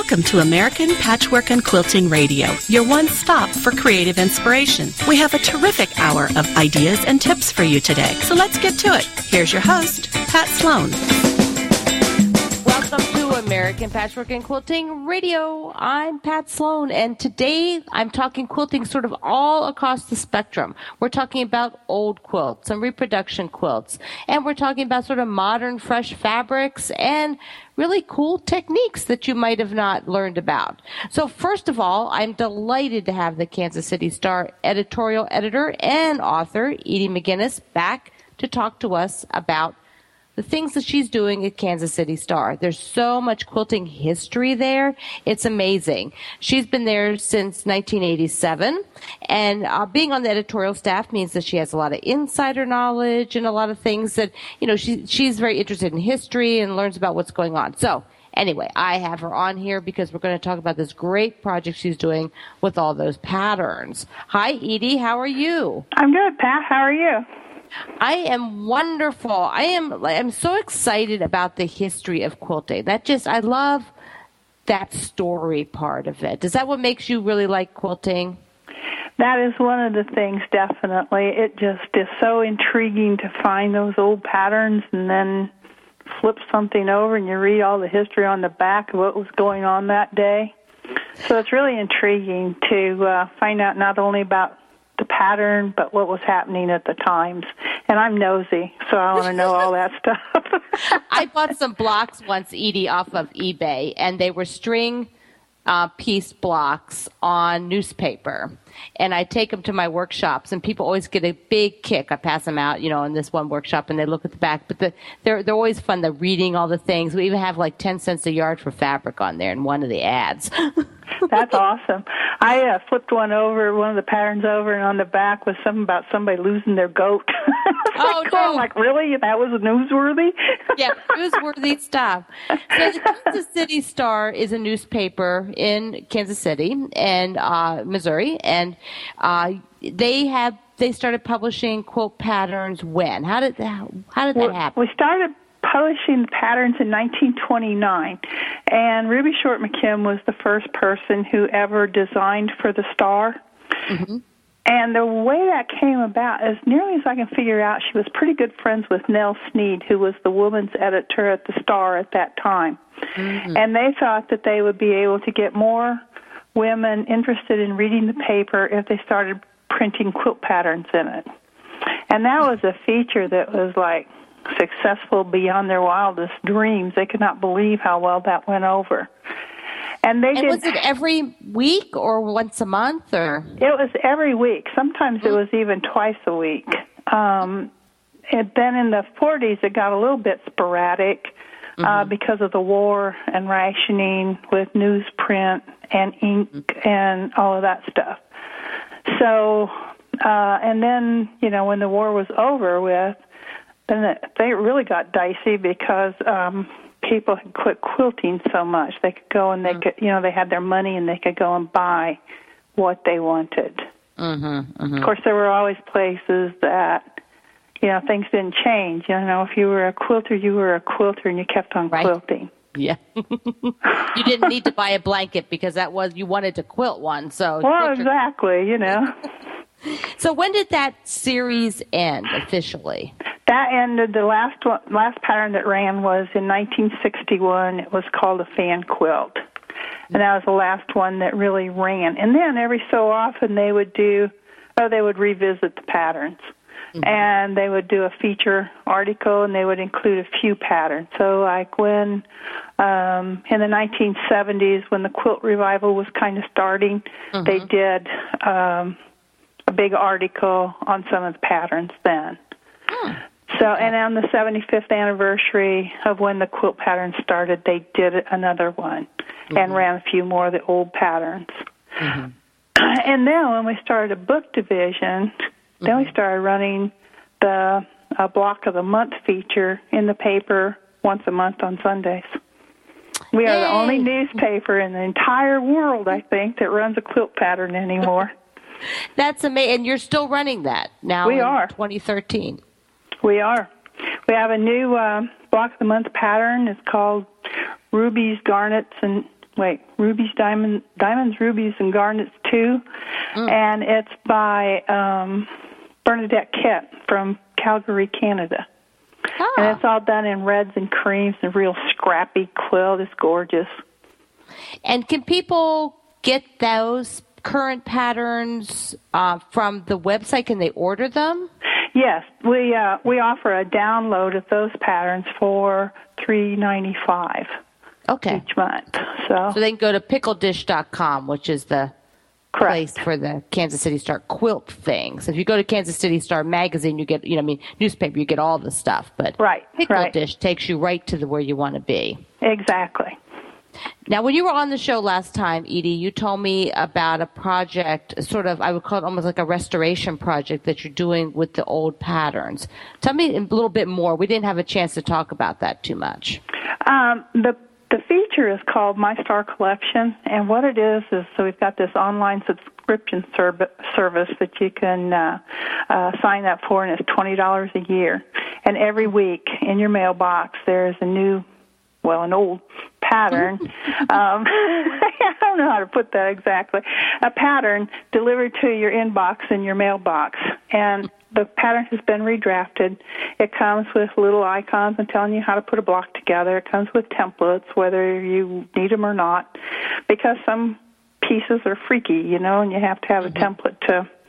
Welcome to American Patchwork and Quilting Radio, your one stop for creative inspiration. We have a terrific hour of ideas and tips for you today, so let's get to it. Here's your host, Pat Sloan. Welcome to American Patchwork and Quilting Radio. I'm Pat Sloan, and today I'm talking quilting sort of all across the spectrum. We're talking about old quilts and reproduction quilts, and we're talking about sort of modern, fresh fabrics and really cool techniques that you might have not learned about. So first of all, I'm delighted to have the Kansas City Star editorial editor and author, Edie McGinnis, back to talk to us about the things that she's doing at Kansas City Star. There's so much quilting history there. It's amazing. She's been there since 1987, and being on the editorial staff means that she has a lot of insider knowledge and a lot of things that, you know, she's very interested in history and learns about what's going on. So anyway, I have her on here because we're going to talk about this great project she's doing with all those patterns. Hi, Edie. How are you? I'm good, Pat. How are you? I am wonderful. I'm so excited about the history of quilting. I love that story part of it. Is that what makes you really like quilting? That is one of the things, definitely. It just is so intriguing to find those old patterns and then flip something over and you read all the history on the back of what was going on that day. So it's really intriguing to find out not only about the pattern, but what was happening at the times. And I'm nosy, so I want to know all that stuff. I bought some blocks once, Edie, off of eBay, and they were string piece blocks on newspaper. And I take them to my workshops, and people always get a big kick. I pass them out, you know, in this one workshop, and they look at the back. But they're always fun. They're reading all the things. We even have like 10 cents a yard for fabric on there in one of the ads. That's awesome. I flipped one of the patterns over, and on the back was something about somebody losing their goat. Oh, no. Like, really? That was newsworthy? Yeah, newsworthy stuff. So the Kansas City Star is a newspaper in Kansas City and Missouri, and they started publishing quilt patterns when? How did that happen? We started publishing the patterns in 1929, and Ruby Short McKim was the first person who ever designed for the Star. Mm-hmm. And the way that came about, as nearly as I can figure out, she was pretty good friends with Nell Snead, who was the woman's editor at the Star at that time. Mm-hmm. And they thought that they would be able to get more women interested in reading the paper if they started printing quilt patterns in it. And that was a feature that was like successful beyond their wildest dreams. They could not believe how well that went over. And was it every week or once a month? Or it was every week. Sometimes it was even twice a week. And then in the 40s, it got a little bit sporadic because of the war and rationing with newsprint and ink and all of that stuff. So, and then, you know, when the war was over with, then they really got dicey because people had quit quilting so much. They could go and they could, you know, they had their money and they could go and buy what they wanted. Of course, there were always places that, you know, things didn't change. You know, if you were a quilter, you were a quilter and you kept on quilting. Yeah. You didn't need to buy a blanket because you wanted to quilt one. So well, exactly, you know. So when did that series end officially? That ended, the last pattern that ran was in 1961. It was called a fan quilt. And that was the last one that really ran. And then every so often they would revisit the patterns. Mm-hmm. And they would do a feature article and they would include a few patterns. So like when, in the 1970s, when the quilt revival was kind of starting, they did a big article on some of the patterns then. So, and on the 75th anniversary of when the quilt pattern started, they did another one and ran a few more of the old patterns. And then when we started a book division, then we started running the Block of the Month feature in the paper once a month on Sundays. We are the only newspaper in the entire world, I think, that runs a quilt pattern anymore. That's amazing. And you're still running that now in 2013. We are. We have a new Block of the Month pattern. It's called Rubies, Garnets, and Rubies, Diamonds, Rubies, and Garnets 2. And it's by Bernadette Kett from Calgary, Canada. And it's all done in reds and creams, a real scrappy quilt. It's gorgeous. And can people get those current patterns from the website? Can they order them? Yes, we offer a download of those patterns for $3.95 each month. So they can go to pickledish.com, which is the place for the Kansas City Star quilt things. If you go to Kansas City Star magazine, you get, newspaper, you get all the stuff. But Pickle Dish takes you right to where you want to be. Exactly. Now, when you were on the show last time, Edie, you told me about a project, sort of, I would call it almost like a restoration project that you're doing with the old patterns. Tell me a little bit more. We didn't have a chance to talk about that too much. The feature is called My Star Collection, and what it is so we've got this online subscription service that you can sign up for, and it's $20 a year. And every week in your mailbox there's an old pattern. I don't know how to put that exactly. A pattern delivered to your inbox in your mailbox. And the pattern has been redrafted. It comes with little icons and telling you how to put a block together. It comes with templates, whether you need them or not, because some pieces are freaky, and you have to have a template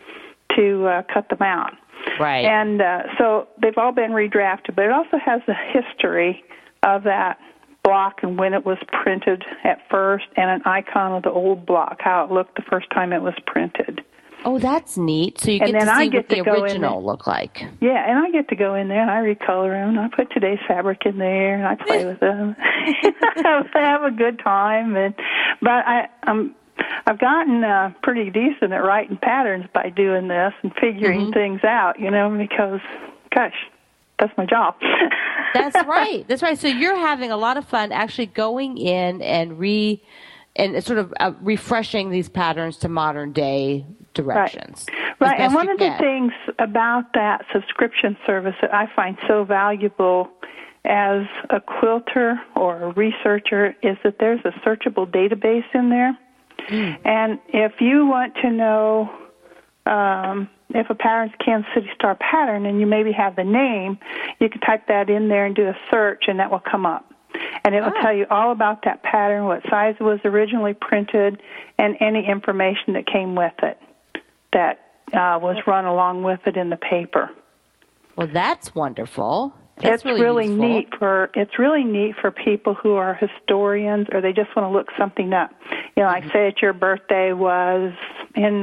to cut them out. Right. And so they've all been redrafted, but it also has the history of that block and when it was printed at first, and an icon of the old block, how it looked the first time it was printed. Oh, that's neat. So you get to see what the original looked like. Yeah, and I get to go in there and I recolor them. I put today's fabric in there and I play with them. I have a good time. But I've gotten pretty decent at writing patterns by doing this and figuring things out, because, gosh, that's my job. That's right. That's right. So you're having a lot of fun actually going in and sort of refreshing these patterns to modern day directions. Right. And one of the things about that subscription service that I find so valuable as a quilter or a researcher is that there's a searchable database in there. And if you want to know if a pattern's a Kansas City Star pattern and you maybe have the name, you can type that in there and do a search, and that will come up. And it will tell you all about that pattern, what size it was originally printed, and any information that came with it that was run along with it in the paper. Well, that's wonderful. It's really neat for people who are historians or they just want to look something up. Like say that your birthday was in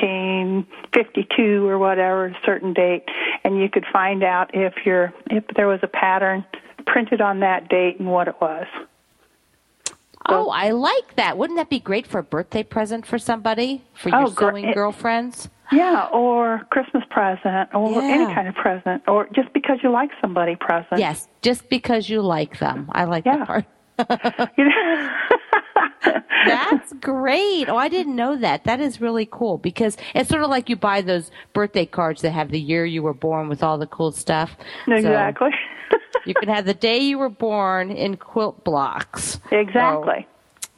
1952 or whatever, a certain date, and you could find out if there was a pattern printed on that date and what it was. Oh, I like that. Wouldn't that be great for a birthday present for somebody, for your sewing girlfriends? Yeah, or Christmas present, or any kind of present, or just because you like somebody present. Yes, just because you like them. I like that part. That's great. Oh, I didn't know that. That is really cool because it's sort of like you buy those birthday cards that have the year you were born with all the cool stuff. Exactly. So you can have the day you were born in quilt blocks. Exactly.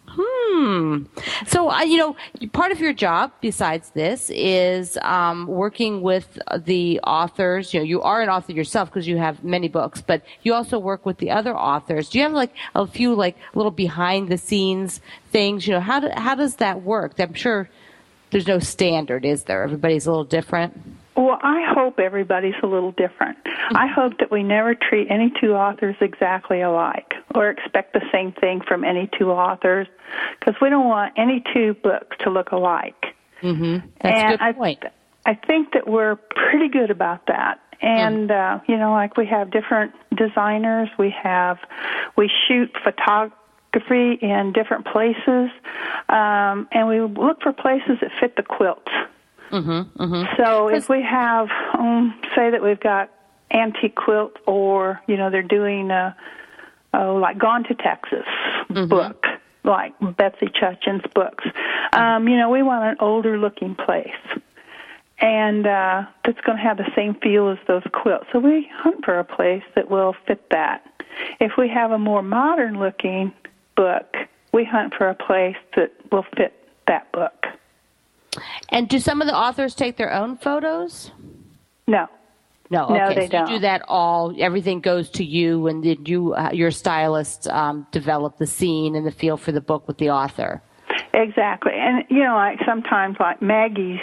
So, part of your job besides this is working with the authors. You are an author yourself because you have many books, but you also work with the other authors. Do you have a few little behind the scenes things? How does that work? I'm sure there's no standard, is there? Everybody's a little different. Well, I hope everybody's a little different. I hope that we never treat any two authors exactly alike or expect the same thing from any two authors because we don't want any two books to look alike. That's a good point. I think that we're pretty good about that. And, we have different designers. We shoot photography in different places, and we look for places that fit the quilts. So if we have, say that we've got antique quilt or, they're doing like Gone to Texas book, like Betsy Chutchin's books, we want an older looking place. And that's going to have the same feel as those quilts. So we hunt for a place that will fit that. If we have a more modern looking book, we hunt for a place that will fit that book. And do some of the authors take their own photos? No. No, okay. No, they so don't. You do that all, everything goes to you, and then your stylists develop the scene and the feel for the book with the author. Exactly. And, like sometimes like Maggie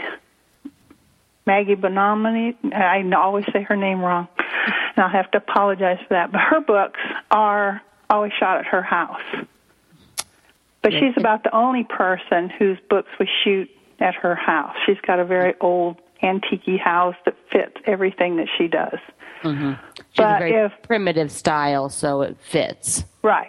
Bonomini, I always say her name wrong, and I'll have to apologize for that, but her books are always shot at her house. But she's about the only person whose books we shoot at her house. She's got a very old antique house that fits everything that she does. Mm-hmm. She has a very primitive style, so it fits. Right.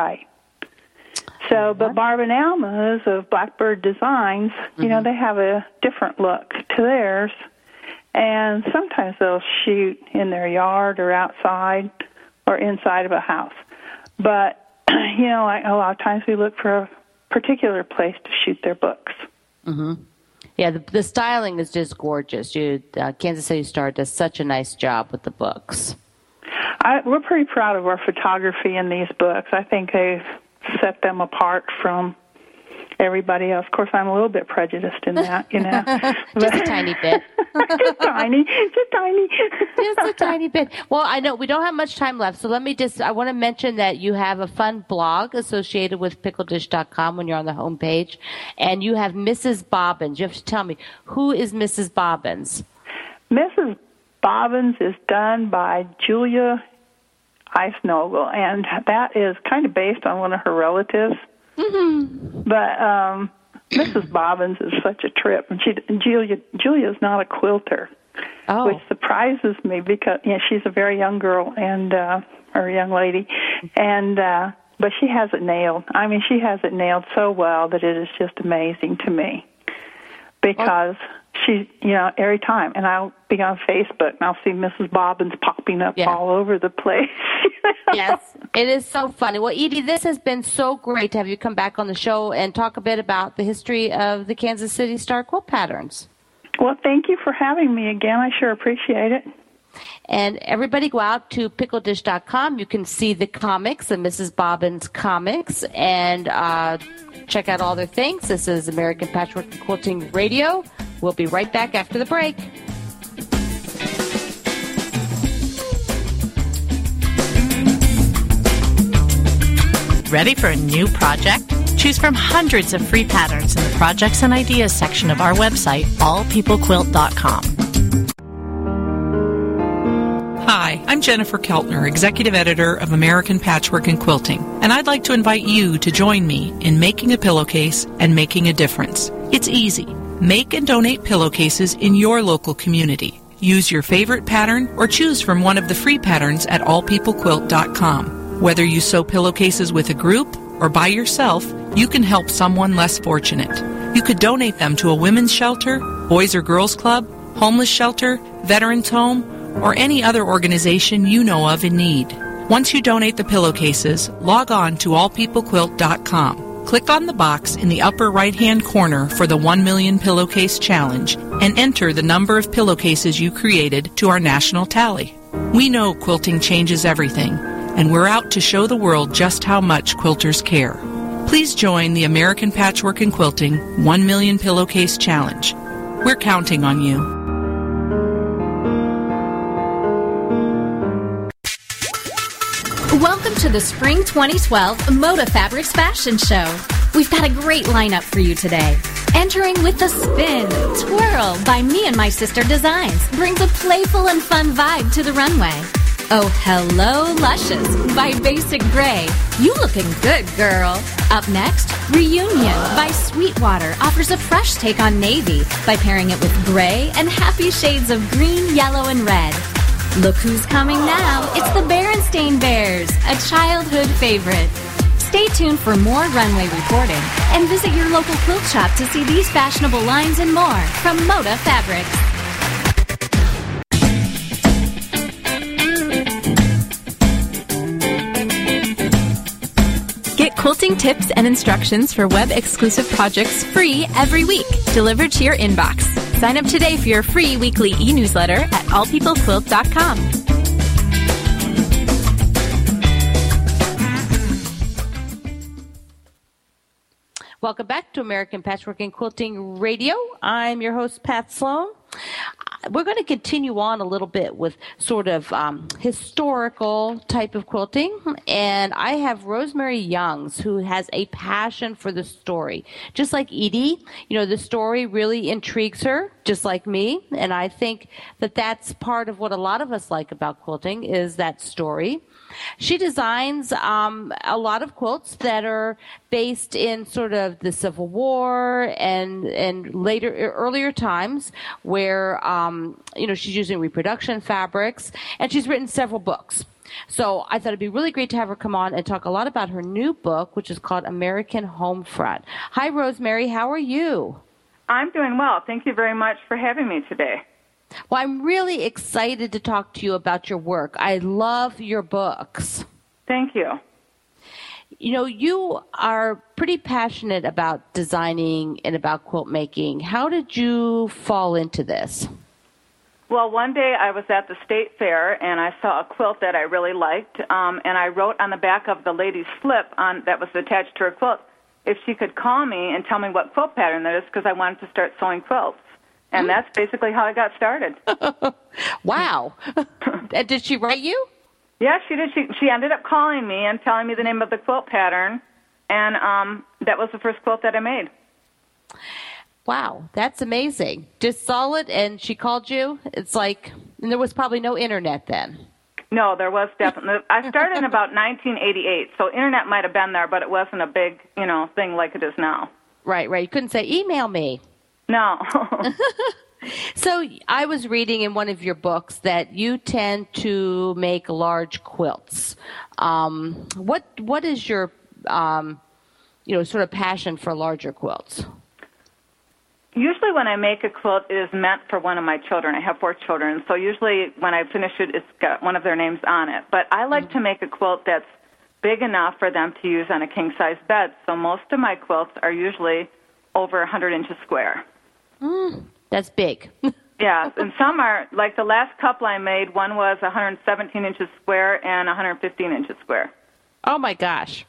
So, but Barb and Alma's of Blackbird Designs, Mm-hmm. They have a different look to theirs, and sometimes they'll shoot in their yard or outside or inside of a house. But, like a lot of times we look for a particular place to shoot their books. Mm-hmm. Yeah, the styling is just gorgeous. Kansas City Star does such a nice job with the books. We're pretty proud of our photography in these books. I think they've set them apart from everybody else. Of course, I'm a little bit prejudiced in that, Just a tiny bit. Just tiny. Just a tiny bit. Well, I know we don't have much time left, so I want to mention that you have a fun blog associated with PickleDish.com when you're on the homepage, and you have Mrs. Bobbins. You have to tell me, who is Mrs. Bobbins? Mrs. Bobbins is done by Julia Eisnogel, and that is kind of based on one of her relatives. Mm-hmm. But Mrs. Bobbins is such a trip, and Julia's not a quilter, which surprises me because she's a very young girl and or a young lady, and but she has it nailed. I mean, she has it nailed so well that it is just amazing to me because she, every time, and I'll be on Facebook and I'll see Mrs. Bobbins popping up all over the place. Yes, it is so funny. Well, Edie, this has been so great to have you come back on the show and talk a bit about the history of the Kansas City Star quilt patterns. Well, thank you for having me again. I sure appreciate it. And everybody go out to PickleDish.com. You can see the comics, the Mrs. Bobbins comics, and check out all their things. This is American Patchwork and Quilting Radio. We'll be right back after the break. Ready for a new project? Choose from hundreds of free patterns in the Projects and Ideas section of our website, allpeoplequilt.com. Hi, I'm Jennifer Keltner, Executive Editor of American Patchwork and Quilting, and I'd like to invite you to join me in making a pillowcase and making a difference. It's easy. Make and donate pillowcases in your local community. Use your favorite pattern or choose from one of the free patterns at allpeoplequilt.com. Whether you sew pillowcases with a group or by yourself, you can help someone less fortunate. You could donate them to a women's shelter, Boys or Girls Club, homeless shelter, veterans home, or any other organization you know of in need. Once you donate the pillowcases, log on to allpeoplequilt.com. Click on the box in the upper right-hand corner for the 1 Million Pillowcase Challenge and enter the number of pillowcases you created to our national tally. We know quilting changes everything, and we're out to show the world just how much quilters care. Please join the American Patchwork and Quilting 1 Million Pillowcase Challenge. We're counting on you. Welcome to the Spring 2012 Moda Fabrics Fashion Show. We've got a great lineup for you today. Entering with the Spin Twirl by Me and My Sister Designs brings a playful and fun vibe to the runway. Oh, Hello Luscious by Basic Gray. You looking good, girl. Up next, Reunion by Sweetwater offers a fresh take on navy by pairing it with gray and happy shades of green, yellow, and red. Look who's coming now. It's the Berenstain Bears, a childhood favorite. Stay tuned for more runway reporting and visit your local quilt shop to see these fashionable lines and more from Moda Fabrics. Get quilting tips and instructions for web-exclusive projects free every week, delivered to your inbox. Sign up today for your free weekly e-newsletter at allpeoplequilt.com. Welcome back to American Patchwork and Quilting Radio. I'm your host, Pat Sloan. We're going to continue on a little bit with sort of historical type of quilting, and I have Rosemary Youngs, who has a passion for the story. Just like Edie, the story really intrigues her, just like me, and I think that that's part of what a lot of us like about quilting is that story. She designs a lot of quilts that are based in sort of the Civil War and earlier times where, she's using reproduction fabrics, and she's written several books. So I thought it'd be really great to have her come on and talk a lot about her new book, which is called American Homefront. Hi, Rosemary. How are you? I'm doing well. Thank you very much for having me today. Well, I'm really excited to talk to you about your work. I love your books. Thank you. You are pretty passionate about designing and about quilt making. How did you fall into this? Well, one day I was at the state fair, and I saw a quilt that I really liked, and I wrote on the back of the lady's slip that was attached to her quilt if she could call me and tell me what quilt pattern that is because I wanted to start sewing quilts. And that's basically how I got started. Wow. Did she write you? Yeah, she did. She ended up calling me and telling me the name of the quilt pattern, and that was the first quilt that I made. Wow, that's amazing. Just saw it, and she called you? It's like, and there was probably no internet then. No, there was definitely. I started in about 1988, so internet might have been there, but it wasn't a big, thing like it is now. Right. You couldn't say, email me. No. So I was reading in one of your books that you tend to make large quilts. What is your, sort of passion for larger quilts? Usually when I make a quilt, it is meant for one of my children. I have 4 children, so usually when I finish it, it's got one of their names on it. But I like to make a quilt that's big enough for them to use on a king-size bed. So most of my quilts are usually over 100 inches square. That's big. Yeah, and some are, like the last couple I made, one was 117 inches square and 115 inches square. Oh, my gosh.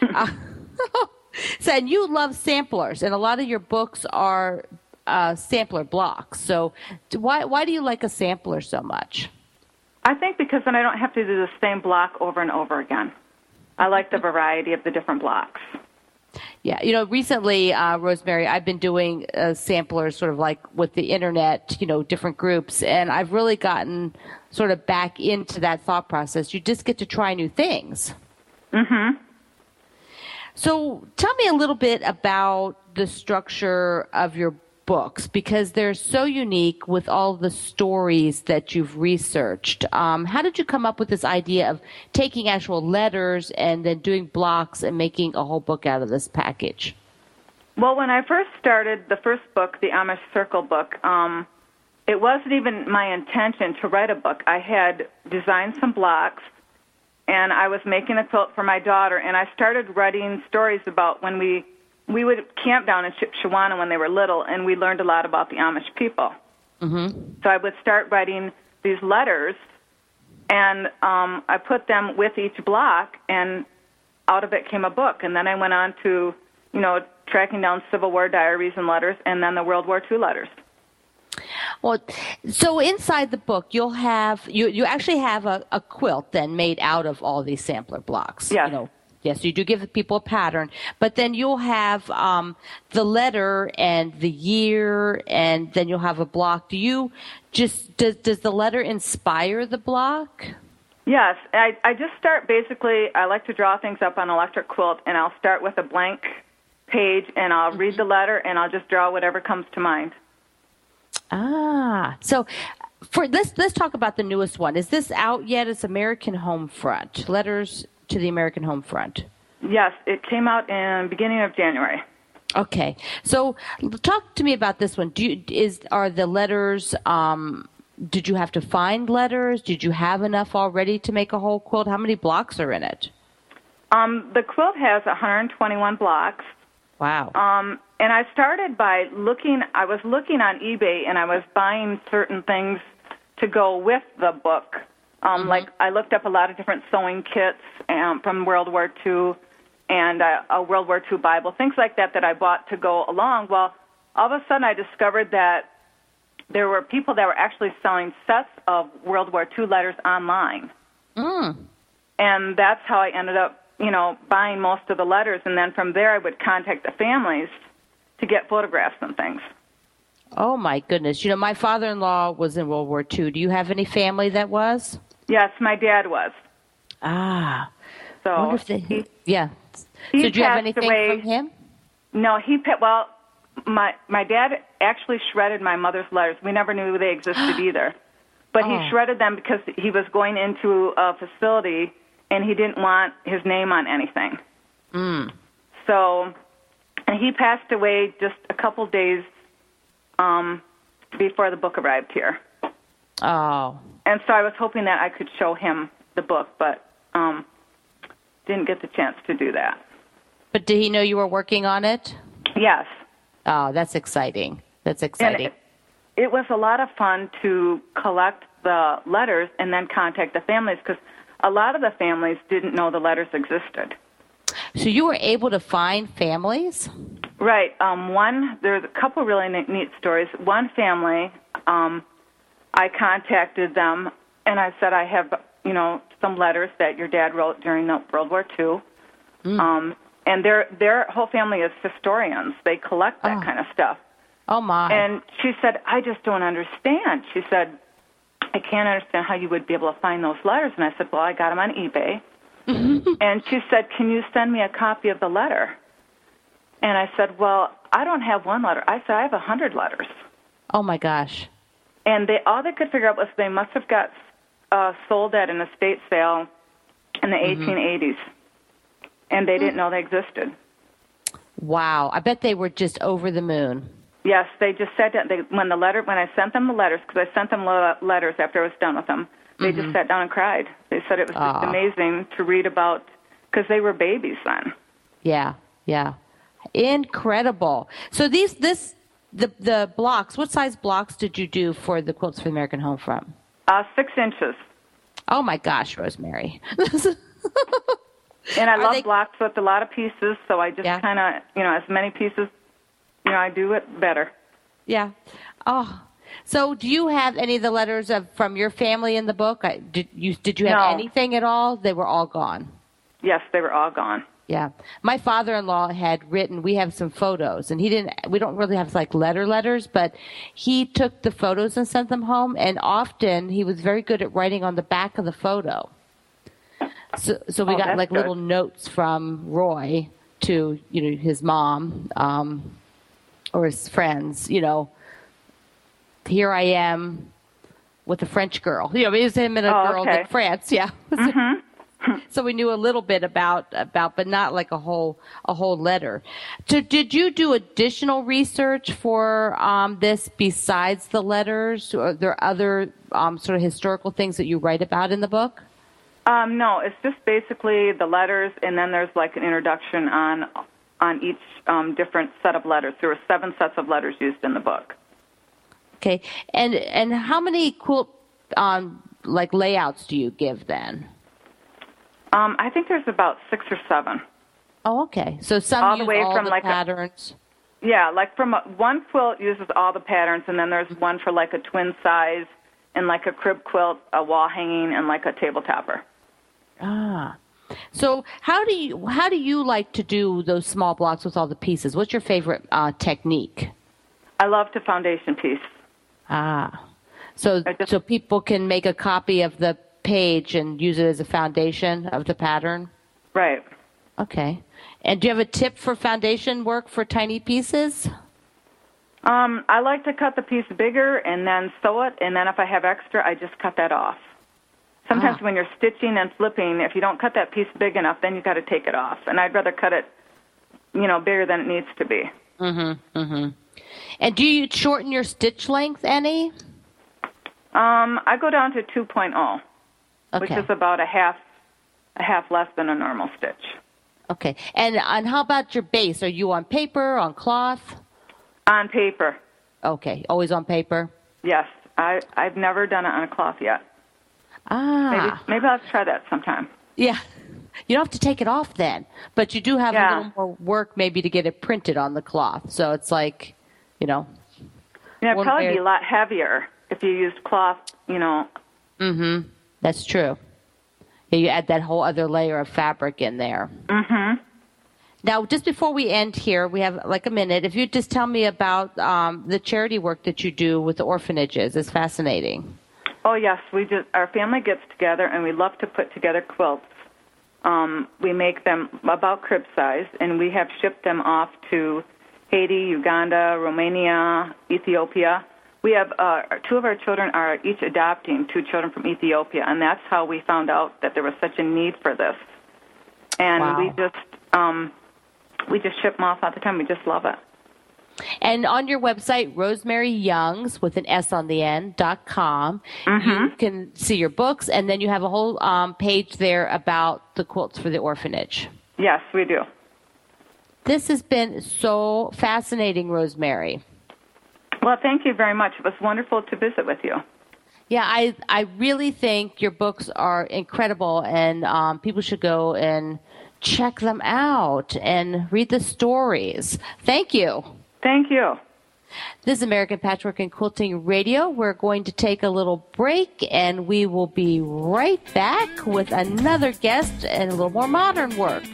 So, and you love samplers, and a lot of your books are sampler blocks. So why do you like a sampler so much? I think because then I don't have to do the same block over and over again. I like the variety of the different blocks. Yeah, recently, Rosemary, I've been doing samplers sort of like with the internet, different groups, and I've really gotten sort of back into that thought process. You just get to try new things. Mm-hmm. So tell me a little bit about the structure of your books, because they're so unique with all the stories that you've researched. How did you come up with this idea of taking actual letters and then doing blocks and making a whole book out of this package? Well, when I first started the first book, the Amish Circle book, it wasn't even my intention to write a book. I had designed some blocks, and I was making a quilt for my daughter, and I started writing stories about when we would camp down in Shipshewana when they were little, and we learned a lot about the Amish people. Mm-hmm. So I would start writing these letters, and I put them with each block, and out of it came a book. And then I went on to, tracking down Civil War diaries and letters, and then the World War II letters. Well, so inside the book, you'll have you actually have a quilt then made out of all these sampler blocks. Yes. Yes, you do give people a pattern, but then you'll have the letter and the year, and then you'll have a block. Do you does the letter inspire the block? Yes, I just start basically, I like to draw things up on electric quilt, and I'll start with a blank page, and I'll read the letter, and I'll just draw whatever comes to mind. So let's talk about the newest one. Is this out yet? It's American Homefront, Letters to the American Homefront. Yes, it came out in the beginning of January. Okay, so talk to me about this one. Are the letters? Did you have to find letters? Did you have enough already to make a whole quilt? How many blocks are in it? The quilt has 121 blocks. Wow. And I started by I was looking on eBay, and I was buying certain things to go with the book. Like I looked up a lot of different sewing kits from World War II, and a World War II Bible, things like that I bought to go along. Well, all of a sudden I discovered that there were people that were actually selling sets of World War II letters online. And that's how I ended up, buying most of the letters. And then from there I would contact the families to get photographs and things. Oh, my goodness. My father-in-law was in World War II. Do you have any family that was? Yes, my dad was. Ah. So He so did you have anything from him? No, my dad actually shredded my mother's letters. We never knew they existed either. But he shredded them because he was going into a facility and he didn't want his name on anything. So, and he passed away just a couple days before the book arrived here. Oh. And so I was hoping that I could show him the book, but didn't get the chance to do that. But did he know you were working on it? Yes. Oh, that's exciting. That's exciting. And it was a lot of fun to collect the letters and then contact the families, because a lot of the families didn't know the letters existed. So you were able to find families? Right. There's a couple really neat stories. One family, I contacted them, and I said, I have, some letters that your dad wrote during the World War II. And their whole family is historians. They collect that kind of stuff. Oh, my. And she said, I just don't understand. She said, I can't understand how you would be able to find those letters. And I said, well, I got them on eBay. And she said, can you send me a copy of the letter? And I said, well, I don't have one letter. I said, I have 100 letters. Oh, my gosh. And all they could figure out was they must have got sold at an estate sale in the 1880s. And they didn't know they existed. Wow. I bet they were just over the moon. Yes, they just sat down. When I sent them the letters, because I sent them letters after I was done with them, they just sat down and cried. They said it was just amazing to read about, because they were babies then. Yeah, yeah. Incredible. So the blocks, what size blocks did you do for the Quilts for the American Home from? 6 inches. Oh, my gosh, Rosemary. And I love blocks with a lot of pieces, so I just kind of, as many pieces, I do it better. Yeah. Oh. So do you have any of the letters from your family in the book? Did you have anything at all? They were all gone. Yes, they were all gone. Yeah. My father-in-law had written, we have some photos, and we don't really have like letters, but he took the photos and sent them home, and often he was very good at writing on the back of the photo. So we got like good little notes from Roy to, his mom, or his friends, here I am with a French girl. It was him and a girl in France. Yeah. So we knew a little bit about, but not like a whole letter. So did you do additional research for this besides the letters? Or are there other sort of historical things that you write about in the book? No, it's just basically the letters, and then there's like an introduction on each different set of letters. There were 7 sets of letters used in the book. Okay, and how many quilt layouts do you give then? I think there's about 6 or 7. Oh, okay. So some all use the way all from the like patterns. Like from one quilt uses all the patterns, and then there's one for like a twin size, and like a crib quilt, a wall hanging, and like a table topper. Ah. So how do you like to do those small blocks with all the pieces? What's your favorite technique? I love to foundation piece. Ah. So people can make a copy of the page and use it as a foundation of the pattern? Right. Okay. And do you have a tip for foundation work for tiny pieces? I like to cut the piece bigger and then sew it, and then if I have extra, I just cut that off. Sometimes when you're stitching and flipping, if you don't cut that piece big enough, then you got to take it off. And I'd rather cut it, bigger than it needs to be. And do you shorten your stitch length any? I go down to 2.0, which is about a half less than a normal stitch. Okay. And how about your base? Are you on paper, on cloth? On paper. Okay. Always on paper? Yes. I've never done it on a cloth yet. Ah. Maybe I'll try that sometime. Yeah. You don't have to take it off then, but you do have Yeah. a little more work maybe to get it printed on the cloth. So it's like, you know. Yeah, it'd one probably layer- be a lot heavier if you used cloth, you know. Mm-hmm. That's true. Yeah, you add that whole other layer of fabric in there. Mm-hmm. Now, just before we end here, we have like a minute. If you just tell me about the charity work that you do with the orphanages, it's fascinating. Oh, yes. Our family gets together, and we love to put together quilts. We make them about crib size, and we have shipped them off to Haiti, Uganda, Romania, Ethiopia. We have 2 of our children are each adopting 2 children from Ethiopia, and that's how we found out that there was such a need for this. And Wow. we just ship them off all the time. We just love it. And on your website, Rosemary Youngs, with an S on the end, .com, you can see your books, and then you have a whole page there about the quilts for the orphanage. Yes, we do. This has been so fascinating, Rosemary. Well, thank you very much. It was wonderful to visit with you. Yeah, I really think your books are incredible, and people should go and check them out and read the stories. Thank you. Thank you. This is American Patchwork and Quilting Radio. We're going to take a little break, and we will be right back with another guest and a little more modern work.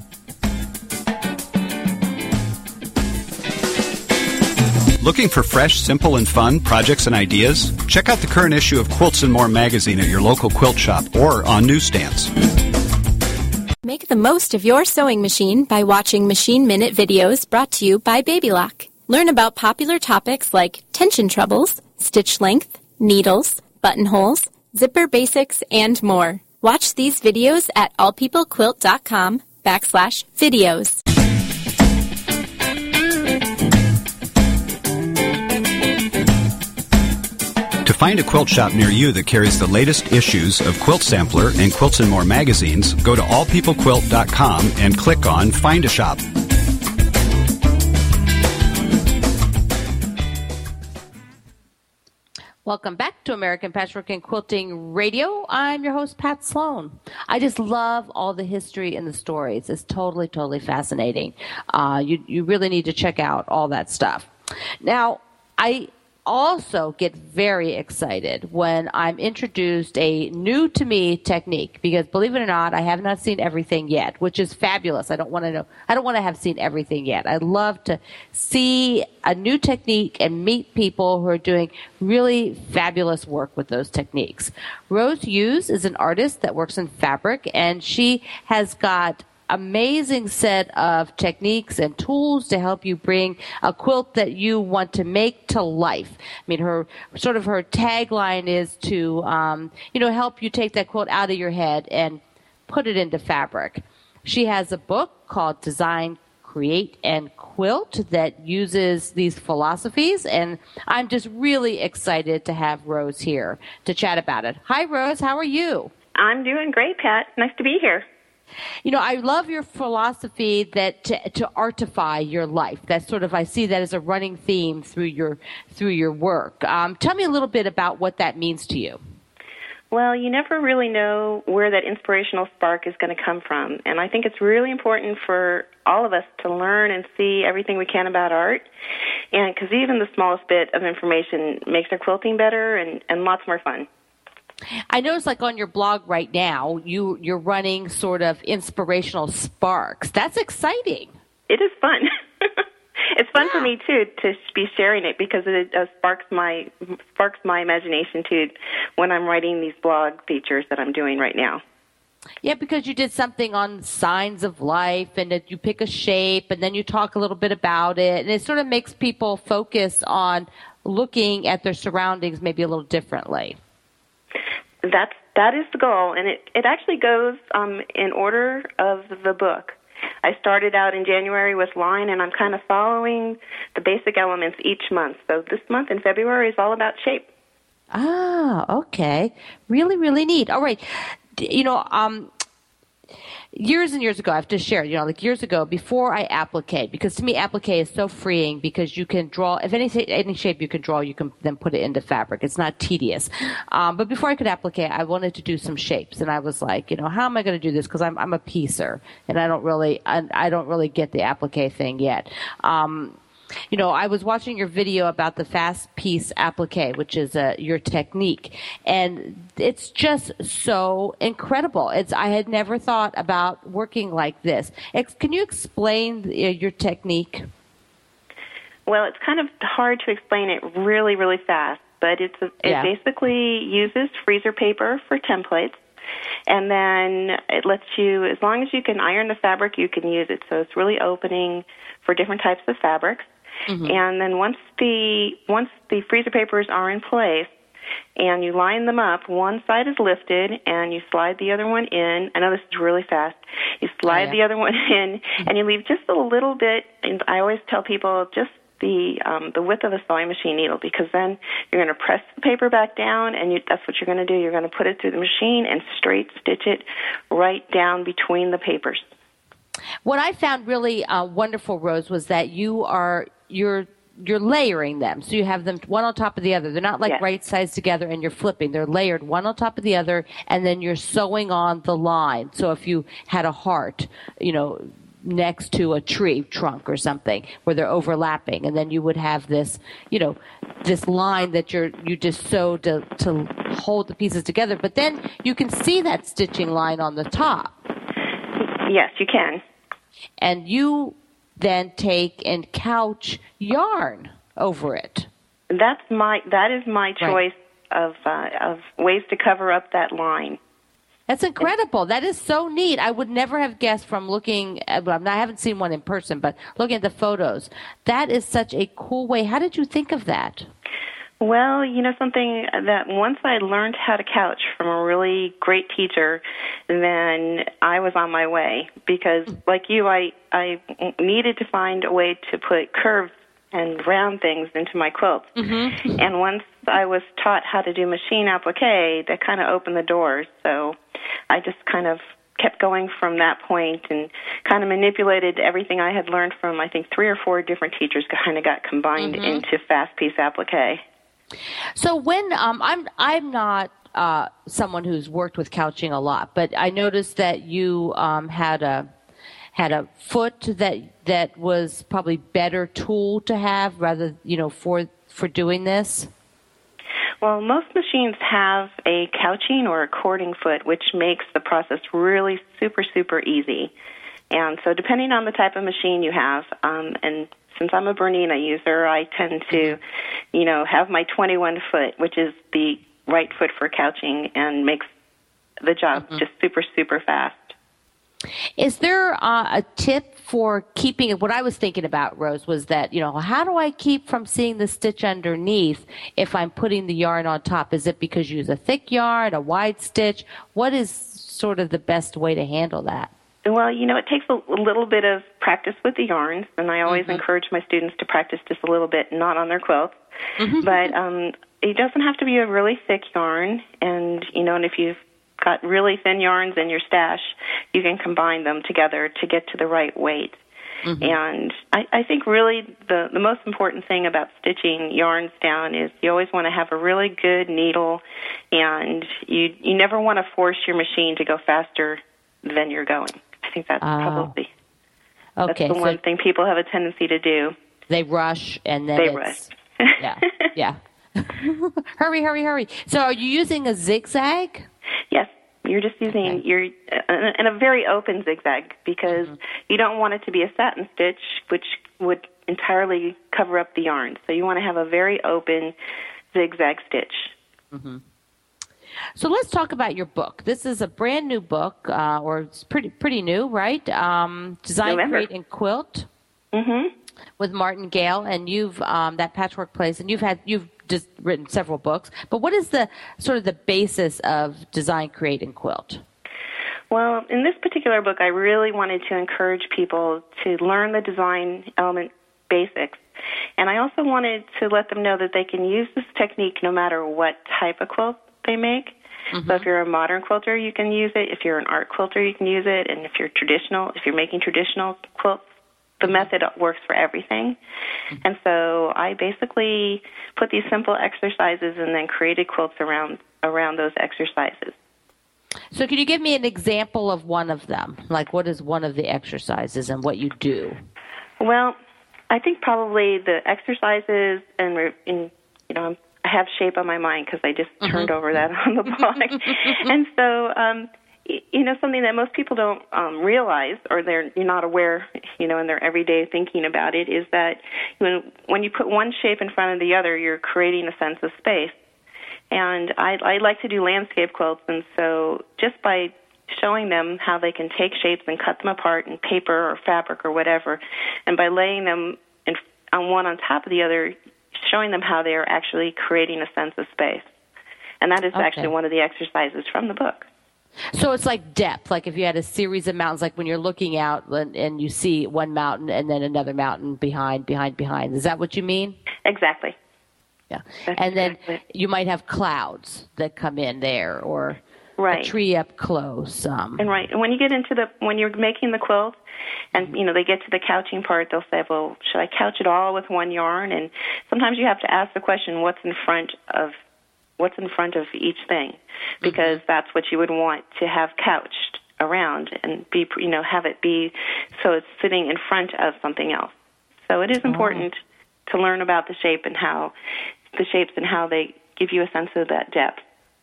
Looking for fresh, simple, and fun projects and ideas? Check out the current issue of Quilts and More magazine at your local quilt shop or on newsstands. Make the most of your sewing machine by watching Machine Minute videos brought to you by Babylock. Learn about popular topics like tension troubles, stitch length, needles, buttonholes, zipper basics, and more. Watch these videos at allpeoplequilt.com/videos. To find a quilt shop near you that carries the latest issues of Quilt Sampler and Quilts and More magazines, go to allpeoplequilt.com and click on Find a Shop. Welcome back to American Patchwork and Quilting Radio. I'm your host, Pat Sloan. I just love all the history and the stories. It's totally, totally fascinating. You really need to check out all that stuff. Now, I also get very excited when I'm introduced a new to me technique, because believe it or not, I have not seen everything yet, which is fabulous. I don't want to have seen everything yet. I'd love to see a new technique and meet people who are doing really fabulous work with those techniques. Rose Hughes is an artist that works in fabric, and she has got amazing set of techniques and tools to help you bring a quilt that you want to make to life. I mean, her tagline is to, help you take that quilt out of your head and put it into fabric. She has a book called Design, Create, and Quilt that uses these philosophies, and I'm just really excited to have Rose here to chat about it. Hi, Rose. How are you? I'm doing great, Pat. Nice to be here. You know, I love your philosophy that to artify your life. That's sort of, I see that as a running theme through your work. Tell me a little bit about what that means to you. Well, you never really know where that inspirational spark is going to come from. And I think it's really important for all of us to learn and see everything we can about art. And because even the smallest bit of information makes our quilting better and lots more fun. I notice, like on your blog right now, you're running sort of inspirational sparks. That's exciting. It is fun. It's fun for me too to be sharing it, because it sparks my imagination too when I'm writing these blog features that I'm doing right now. Yeah, because you did something on signs of life, and that you pick a shape, and then you talk a little bit about it, and it sort of makes people focus on looking at their surroundings maybe a little differently. That is the goal, and it actually goes in order of the book. I started out in January with line, and I'm kind of following the basic elements each month. So this month in February is all about shape. Ah, okay. Really, really neat. All right. You know, years and years ago, I have to share, like years ago, before I applique, because to me applique is so freeing because you can draw, if any shape you can draw, you can then put it into fabric. It's not tedious. But before I could applique, I wanted to do some shapes, and I was like, how am I going to do this? Because I'm a piecer, and I don't really get the applique thing yet. I was watching your video about the fast piece applique, which is your technique, and it's just so incredible. I had never thought about working like this. Can you explain your technique? Well, it's kind of hard to explain it really, really fast, but it basically uses freezer paper for templates. And then it lets you, as long as you can iron the fabric, you can use it. So it's really opening for different types of fabrics. Mm-hmm. And then once the freezer papers are in place and you line them up, one side is lifted and you slide the other one in. I know this is really fast. You slide the other one in and you leave just a little bit. And I always tell people just the width of a sewing machine needle, because then you're going to press the paper back down, and that's what you're going to do. You're going to put it through the machine and straight stitch it right down between the papers. What I found really wonderful, Rose, was that you're layering them. So you have them one on top of the other. They're not like right sides together and you're flipping. They're layered one on top of the other, and then you're sewing on the line. So if you had a heart, next to a tree trunk or something where they're overlapping, and then you would have this, this line that you just sew to hold the pieces together. But then you can see that stitching line on the top. Yes, you can. And you then take and couch yarn over it. That is my choice of ways to cover up that line. That's incredible. That is so neat. I would never have guessed from looking at, I haven't seen one in person, but looking at the photos. That is such a cool way. How did you think of that? Well, something that once I learned how to couch from a really great teacher, then I was on my way, because like you, I needed to find a way to put curves and round things into my quilts. Mm-hmm. And once I was taught how to do machine applique, that kind of opened the doors. So I just kind of kept going from that point and kind of manipulated everything I had learned from, I think, 3 or 4 different teachers, kind of got combined into fast piece applique. So when I'm not someone who's worked with couching a lot, but I noticed that you had a foot that was probably better tool to have rather for doing this. Well, most machines have a couching or a cording foot, which makes the process really super, super easy. And so depending on the type of machine you have, and since I'm a Bernina user, I tend to, have my 21 foot, which is the right foot for couching, and makes the job just super, super fast. Is there a tip for keeping it? What I was thinking about, Rose, was that, how do I keep from seeing the stitch underneath if I'm putting the yarn on top? Is it because you use a thick yarn, a wide stitch? What is sort of the best way to handle that? Well, it takes a little bit of practice with the yarns, and I always encourage my students to practice just a little bit, not on their quilts. But it doesn't have to be a really thick yarn, and, and if you've got really thin yarns in your stash, you can combine them together to get to the right weight. And I think really the most important thing about stitching yarns down is you always want to have a really good needle, and you never want to force your machine to go faster than you're going. I think that's probably that's the one thing people have a tendency to do. They rush, and then they rush. Yeah. Hurry. So are you using a zigzag? Yes, you're just using and a very open zigzag, because you don't want it to be a satin stitch, which would entirely cover up the yarn. So you want to have a very open zigzag stitch. So let's talk about your book. This is a brand new book, or it's pretty new, right? Design, Create, and Quilt with Martin Gale, and you've that Patchwork Place, and you've just written several books. But what is the sort of the basis of Design, Create, and Quilt? Well, in this particular book, I really wanted to encourage people to learn the design element basics. And I also wanted to let them know that they can use this technique no matter what type of quilt they make. So if you're a modern quilter, you can use it. If you're an art quilter, you can use it. And if you're making traditional quilts, the method works for everything. And so I basically put these simple exercises and then created quilts around those exercises. So can you give me an example of one of them? Like, what is one of the exercises and what you do? Well, I think probably the exercises I have shape on my mind because I just turned over that on the blog. And so, something that most people don't realize, or you're not aware, in their everyday thinking about it, is that when you put one shape in front of the other, you're creating a sense of space. And I like to do landscape quilts, and so just by showing them how they can take shapes and cut them apart in paper or fabric or whatever, and by laying them on one on top of the other, showing them how they are actually creating a sense of space. And that is actually one of the exercises from the book. So it's like depth, like if you had a series of mountains, like when you're looking out and you see one mountain and then another mountain behind. Is that what you mean? Exactly. Yeah. And then you might have clouds that come in there, or a tree up close. And when you get when you're making the quilt, and they get to the couching part, they'll say, well, should I couch it all with one yarn? And sometimes you have to ask the question, what's in front of each thing, because that's what you would want to have couched around and be, have it be so it's sitting in front of something else. So it is important to learn about the shapes and how they give you a sense of that depth.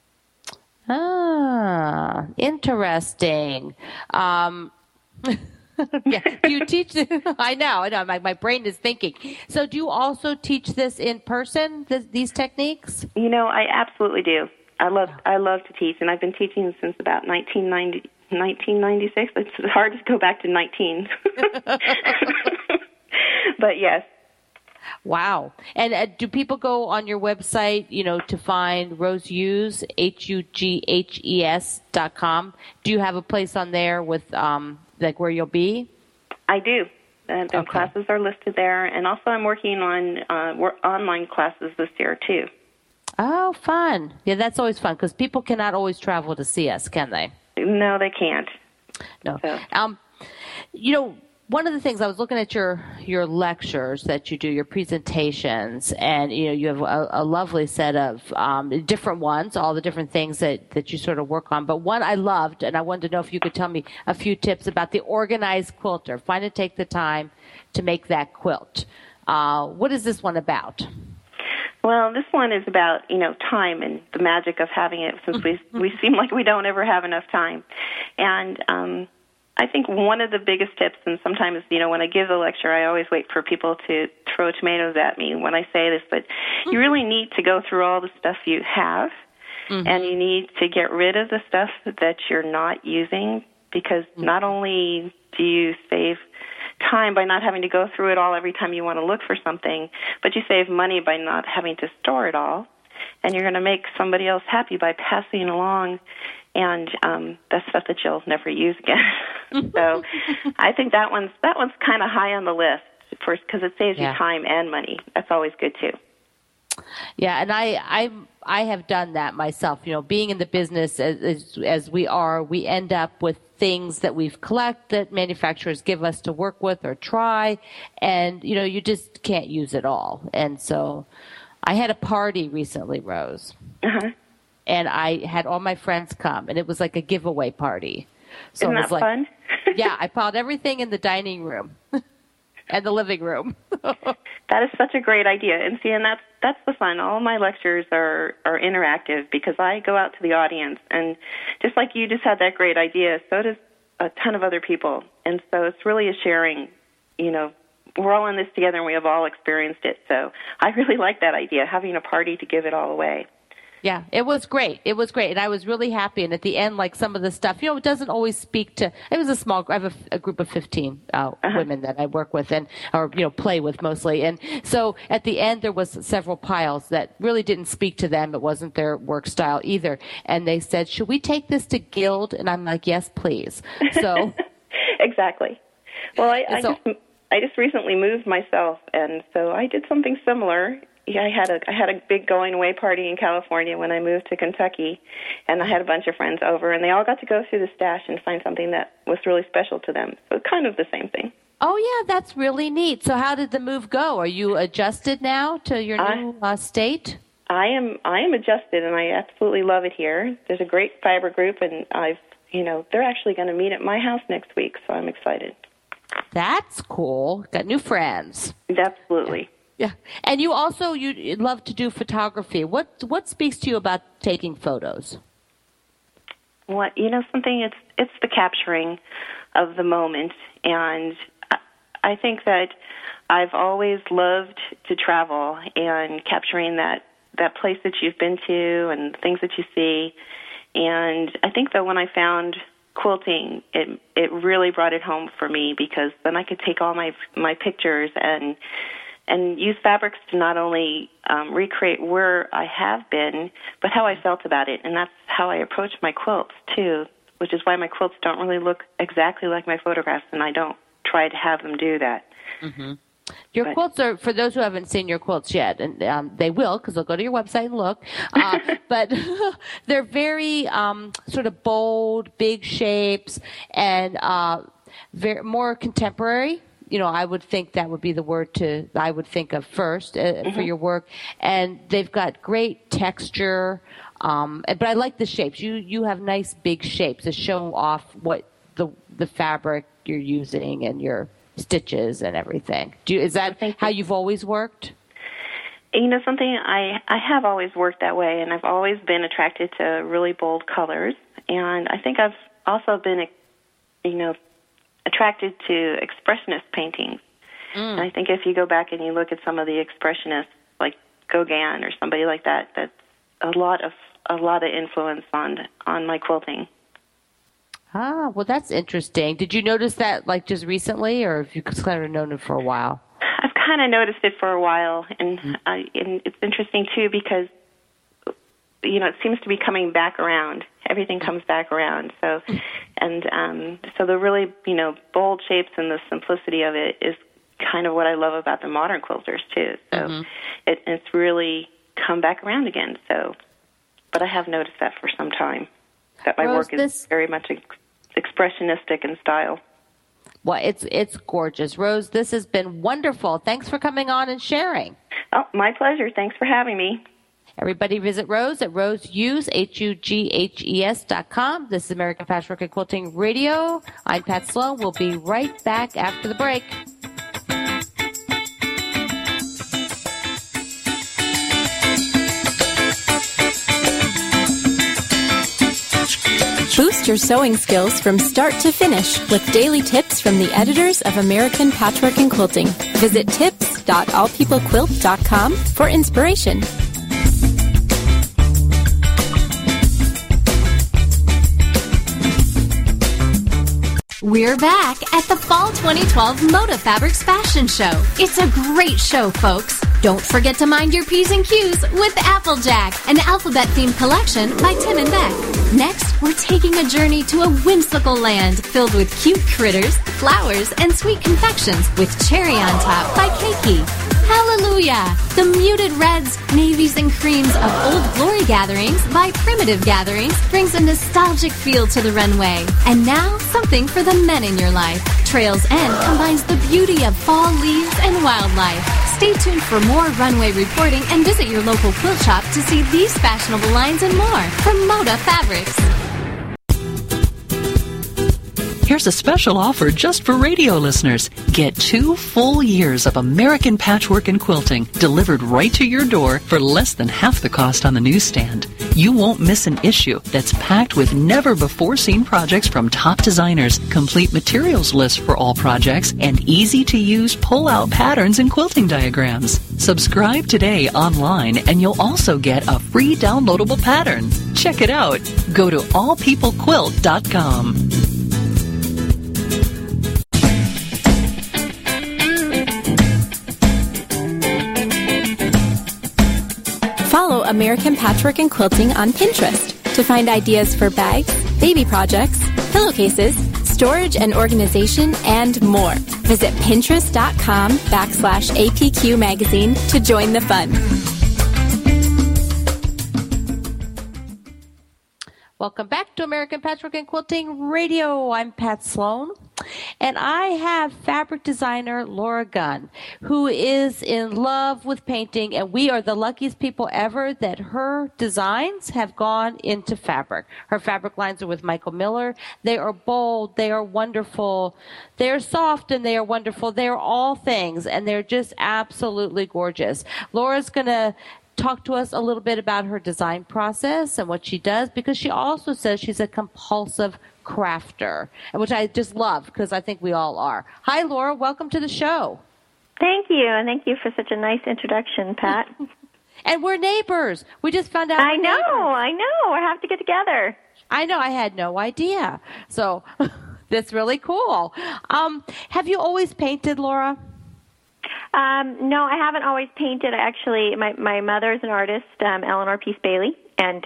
Ah, interesting. Yeah. Do you teach? I know. My brain is thinking. So, do you also teach this in person? These techniques? I absolutely do. I love to teach, and I've been teaching since about 1996. It's hard to go back to 19. But yes. Wow. And do people go on your website, to find Rose Hughes, HUGHES.com? Do you have a place on there with like where you'll be? I do. And classes are listed there. And also I'm working on online classes this year, too. Oh, fun. Yeah, that's always fun because people cannot always travel to see us, can they? No, they can't. No. So. One of the things, I was looking at your lectures that you do, your presentations, and you have a lovely set of different ones, all the different things that you sort of work on. But one I loved, and I wanted to know if you could tell me a few tips about the organized quilter. Find and take the time to make that quilt. What is this one about? Well, this one is about, time and the magic of having it, since we seem like we don't ever have enough time. And I think one of the biggest tips, and sometimes, when I give the lecture, I always wait for people to throw tomatoes at me when I say this, but you really need to go through all the stuff you have, and you need to get rid of the stuff that you're not using, because not only do you save time by not having to go through it all every time you want to look for something, but you save money by not having to store it all, and you're going to make somebody else happy by passing along and that's stuff that you'll never use again. So I think that one's kind of high on the list because it saves you time and money. That's always good too. Yeah, and I have done that myself. Being in the business as we are, we end up with things that we've collected that manufacturers give us to work with or try, and you just can't use it all. And so I had a party recently, Rose. And I had all my friends come, and it was like a giveaway party. So Isn't it was that fun? Yeah, I piled everything in the dining room and the living room. That is such a great idea. And see, and that's the fun. All my lectures are interactive because I go out to the audience, and just like you just had that great idea, so does a ton of other people. And so it's really a sharing, we're all in this together, and we have all experienced it. So I really like that idea, having a party to give it all away. Yeah, it was great. It was great. And I was really happy. And at the end, like some of the stuff, it doesn't always speak to, it was a small, I have a group of 15 women that I work with or play with mostly. And so at the end, there was several piles that really didn't speak to them. It wasn't their work style either. And they said, should we take this to Guild? And I'm like, yes, please. So exactly. Well, I just recently moved myself. And so I did something similar. I had a big going away party in California when I moved to Kentucky, and I had a bunch of friends over, and they all got to go through the stash and find something that was really special to them. So kind of the same thing. Oh, yeah, that's really neat. So how did the move go? Are you adjusted now to your new state? I am adjusted, and I absolutely love it here. There's a great fiber group, and they're actually going to meet at my house next week, so I'm excited. That's cool. Got new friends. Absolutely. Yeah. And you also, you love to do photography. What speaks to you about taking photos? Something, it's the capturing of the moment, and I think that I've always loved to travel and capturing that place that you've been to and things that you see. And I think that when I found quilting, it really brought it home for me, because then I could take all my pictures and use fabrics to not only recreate where I have been, but how I felt about it. And that's how I approach my quilts, too, which is why my quilts don't really look exactly like my photographs, and I don't try to have them do that. Mm-hmm. Your quilts are, for those who haven't seen your quilts yet, and they will, because they'll go to your website and look, but they're very sort of bold, big shapes, and very more contemporary. I would think that would be the word I would think of first for your work. And they've got great texture, but I like the shapes. You have nice big shapes that show off what the fabric you're using and your stitches and everything. Is that how you've always worked? Something, I have always worked that way, and I've always been attracted to really bold colors. And I think I've also been, attracted to expressionist paintings. And I think if you go back and you look at some of the expressionists, like Gauguin or somebody like that, that's a lot of influence on my quilting. Ah, well, that's interesting. Did you notice that, just recently, or have you kind of known it for a while? I've kind of noticed it for a while, and it's interesting too, because it seems to be coming back around. Everything comes back around. So, so the really bold shapes and the simplicity of it is kind of what I love about the modern quilters too. So it's really come back around again. So, but I have noticed that for some time, that my work is very much expressionistic in style. Well, it's gorgeous. Rose, this has been wonderful. Thanks for coming on and sharing. Oh, my pleasure. Thanks for having me. Everybody visit Rose at rosehughes, HUGHES.com. This is American Patchwork and Quilting Radio. I'm Pat Sloan. We'll be right back after the break. Boost your sewing skills from start to finish with daily tips from the editors of American Patchwork and Quilting. Visit tips.allpeoplequilt.com for inspiration. We're back at the Fall 2012 Moda Fabrics Fashion Show. It's a great show, folks. Don't forget to mind your P's and Q's with Applejack, an alphabet-themed collection by Tim and Beck. Next, we're taking a journey to a whimsical land filled with cute critters, flowers, and sweet confections with cherry on top by Keiki. Hallelujah! The muted reds, navies, and creams of Old Glory Gatherings by Primitive Gatherings brings a nostalgic feel to the runway. And now, something for the men in your life. Trails End combines the beauty of fall leaves and wildlife. Stay tuned for more runway reporting and visit your local quilt shop to see these fashionable lines and more from Moda Fabrics. Here's a special offer just for radio listeners. Get 2 full years of American Patchwork and Quilting delivered right to your door for less than half the cost on the newsstand. You won't miss an issue that's packed with never-before-seen projects from top designers, complete materials lists for all projects, and easy-to-use pull-out patterns and quilting diagrams. Subscribe today online, and you'll also get a free downloadable pattern. Check it out. Go to allpeoplequilt.com. Follow American Patchwork and Quilting on Pinterest to find ideas for bags, baby projects, pillowcases, storage and organization, and more. Visit Pinterest.com/APQ Magazine to join the fun. Welcome back to American Patchwork and Quilting Radio. I'm Pat Sloan, and I have fabric designer Laura Gunn, who is in love with painting, and we are the luckiest people ever that her designs have gone into fabric. Her fabric lines are with Michael Miller. They are bold, they are wonderful, they are soft, and they are wonderful. They are all things, and they're just absolutely gorgeous. Laura's going to talk to us a little bit about her design process and what she does, because she also says she's a compulsive crafter, which I just love because I think we all are. Hi, Laura. Welcome to the show. Thank you, and thank you for such a nice introduction, Pat. And we're neighbors. We just found out. I know. We'll have to get together. I know. I had no idea. So that's really cool. Have you always painted, Laura? No, I haven't always painted. My mother is an artist, Eleanor Peace Bailey, and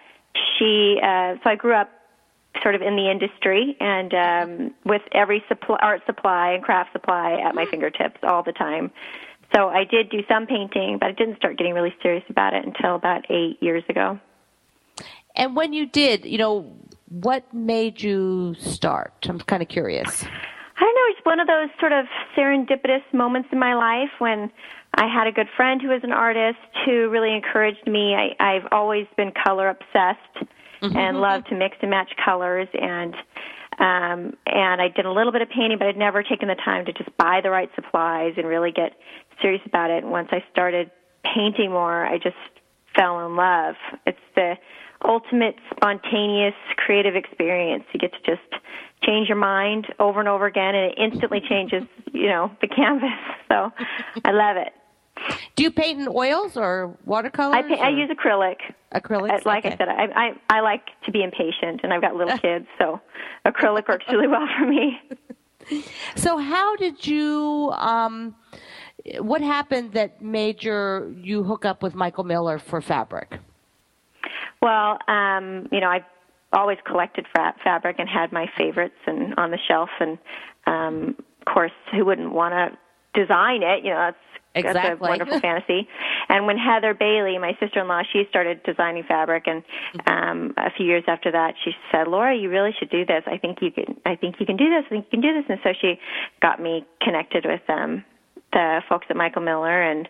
so I grew up sort of in the industry and with every art supply and craft supply at my fingertips all the time. So I did do some painting, but I didn't start getting really serious about it until about 8 years ago. And when you did, what made you start? I'm kind of curious. I don't know, it's one of those sort of serendipitous moments in my life when I had a good friend who was an artist who really encouraged me. I've always been color obsessed and loved to mix and match colors, and I did a little bit of painting, but I'd never taken the time to just buy the right supplies and really get serious about it. And once I started painting more, I just fell in love. It's the ultimate spontaneous creative experience. You get to just change your mind over and over again, and it instantly changes, the canvas. So I love it. Do you paint in oils or watercolors? I use acrylic. Acrylics? Like I said, I like to be impatient, and I've got little kids, so acrylic works really well for me. So how did you, what happened that made you hook up with Michael Miller for fabric? Well, I've always collected fabric and had my favorites and on the shelf, and of course, who wouldn't want to design it? That's a wonderful fantasy. And when Heather Bailey, my sister-in-law, she started designing fabric, and a few years after that, she said, "Laura, you really should do this. I think you can do this. I think you can do this." And so she got me connected with the folks at Michael Miller, and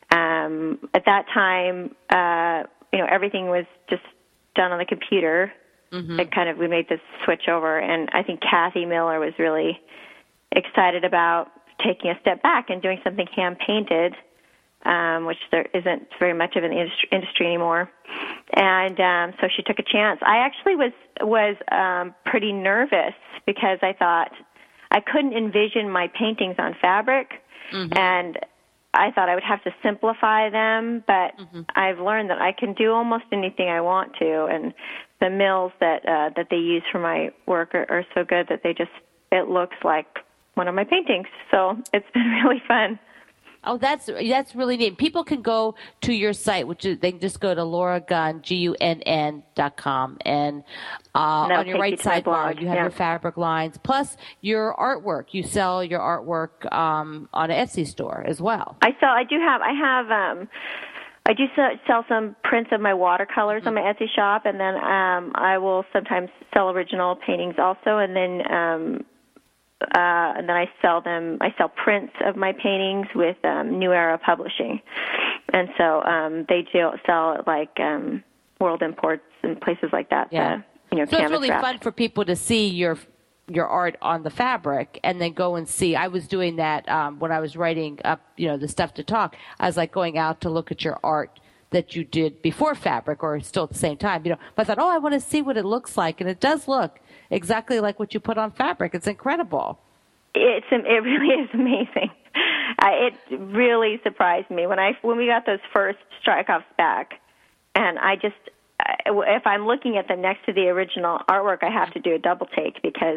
at that time, everything was just done on the computer. We made this switch over, and I think Kathy Miller was really excited about taking a step back and doing something hand-painted, which there isn't very much of an industry anymore. And so she took a chance. I actually was pretty nervous because I thought I couldn't envision my paintings on fabric, and I thought I would have to simplify them, but I've learned that I can do almost anything I want to, and the mills that they use for my work are so good that it looks like one of my paintings. So it's been really fun. Oh, that's really neat. People can go to your site, which is, they can just go to LauraGunn, GUNN.com, and on your right sidebar you have your fabric lines plus your artwork. You sell your artwork on an Etsy store as well. I do sell some prints of my watercolors on my Etsy shop, and then I will sometimes sell original paintings also, and then I sell them. I sell prints of my paintings with New Era Publishing, and so they do sell at like World Imports and places like that. Yeah. So it's really fun for people to see your art on the fabric and then go and see. I was doing that when I was writing up, the stuff to talk. I was like going out to look at your art that you did before fabric or still at the same time, But I thought, I want to see what it looks like, and it does look exactly like what you put on fabric. It's incredible. It really is amazing. It really surprised me when we got those first strike-offs back, and if I'm looking at them next to the original artwork, I have to do a double take because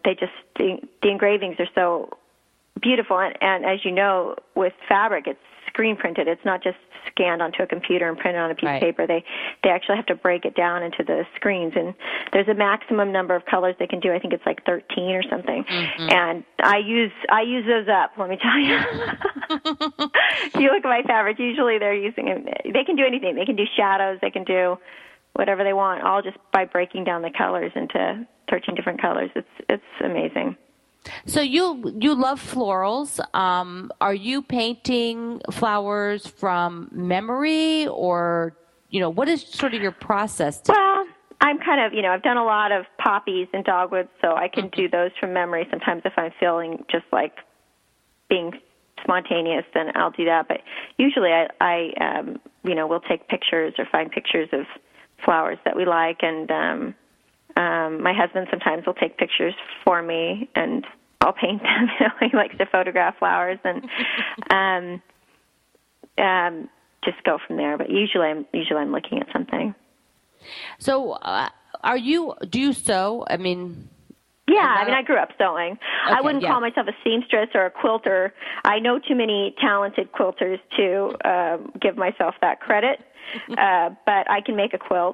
the engravings are so beautiful, and as you know, with fabric, it's screen printed. It's not just scanned onto a computer and printed on a piece Right. of paper. They actually have to break it down into the screens, and there's a maximum number of colors they can do. I think it's like 13 or something. Mm-hmm. And I use those up, let me tell you. If you look at my fabric, usually they're using, they can do anything. They can do shadows, they can do whatever they want, all just by breaking down the colors into 13 different colors. It's amazing. So you love florals. Are you painting flowers from memory, or what is sort of your process? Well, I'm kind of I've done a lot of poppies and dogwoods, so I can do those from memory. Sometimes if I'm feeling just like being spontaneous, then I'll do that. But usually I will take pictures or find pictures of flowers that we like, and my husband sometimes will take pictures for me, and I'll paint them. He likes to photograph flowers, and just go from there. But usually I'm looking at something. So, do you sew? I mean, yeah. I grew up sewing. Okay, I wouldn't call myself a seamstress or a quilter. I know too many talented quilters to give myself that credit. But I can make a quilt,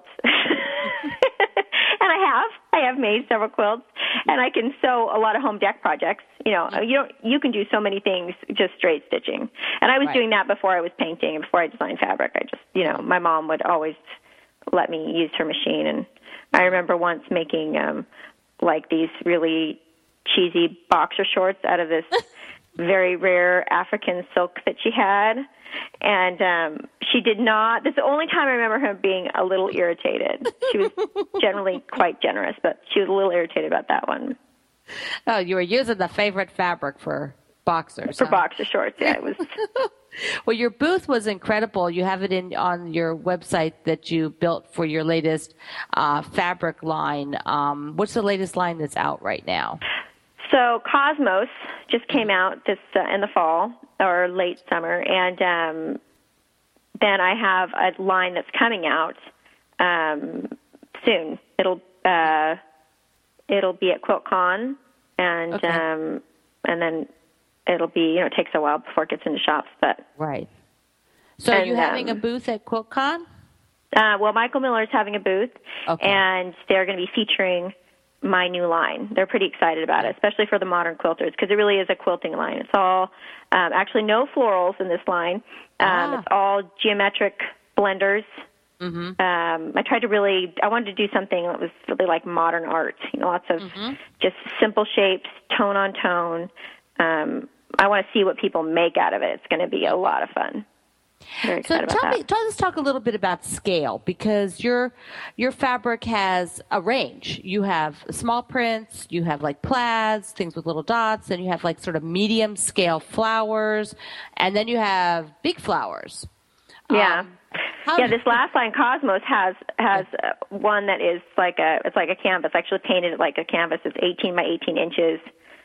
and I have made several quilts, and I can sew a lot of home deck projects. You can do so many things just straight stitching, and I was doing that before I was painting and before I designed fabric. I just, my mom would always let me use her machine, and I remember once making like these really cheesy boxer shorts out of this very rare African silk that she had. And she did not. This is the only time I remember her being a little irritated. She was generally quite generous, but she was a little irritated about that one. Oh, you were using the favorite fabric for boxers. For boxer shorts, yeah. It was. Well, your booth was incredible. You have it on your website that you built for your latest fabric line. What's the latest line that's out right now? So Cosmos just came out this in the fall or late summer, and then I have a line that's coming out soon. It'll be at QuiltCon, and then it'll be it takes a while before it gets into shops, but right. So are you having a booth at QuiltCon? Well, Michael Miller is having a booth, and they're going to be featuring my new line. They're pretty excited about it, especially for the modern quilters, because it really is a quilting line. It's all actually no florals in this line. It's all geometric blenders. Mm-hmm. I wanted to do something that was really like modern art. Lots of just simple shapes, tone on tone. I want to see what people make out of it. It's going to be a lot of fun. Very excited about that. Let's talk a little bit about scale, because your fabric has a range. You have small prints, you have like plaids, things with little dots, and you have like sort of medium scale flowers, and then you have big flowers. Yeah. This last line, Cosmos, has one that is it's like a canvas, actually painted like a canvas. It's 18 by 18 inches.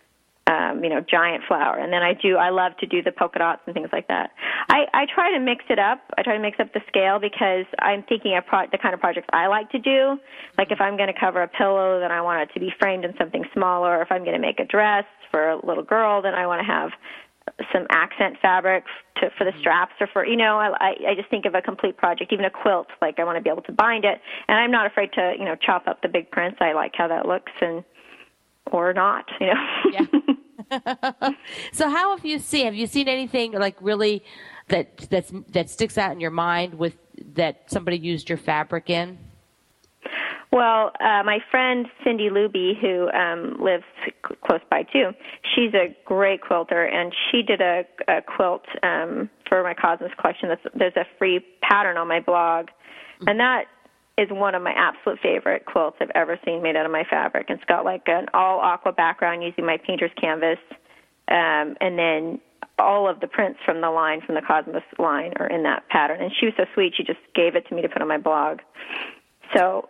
Giant flower. And then I love to do the polka dots and things like that. I try to mix it up. I try to mix up the scale, because I'm thinking of the kind of projects I like to do. Like if I'm going to cover a pillow, then I want it to be framed in something smaller. If I'm going to make a dress for a little girl, then I want to have some accent fabric for the straps, or for, I just think of a complete project, even a quilt. Like I want to be able to bind it. And I'm not afraid to, chop up the big prints. I like how that looks, or not, Yeah. So how have you seen anything like really that sticks out in your mind with that somebody used your fabric in? Well, my friend Cindy Luby, who lives close by too, she's a great quilter, and she did a quilt for my Cosmos collection. There's a free pattern on my blog, and that is one of my absolute favorite quilts I've ever seen made out of my fabric. It's got like an all aqua background using my painter's canvas, and then all of the prints from the Cosmos line are in that pattern. And she was so sweet, she just gave it to me to put on my blog. So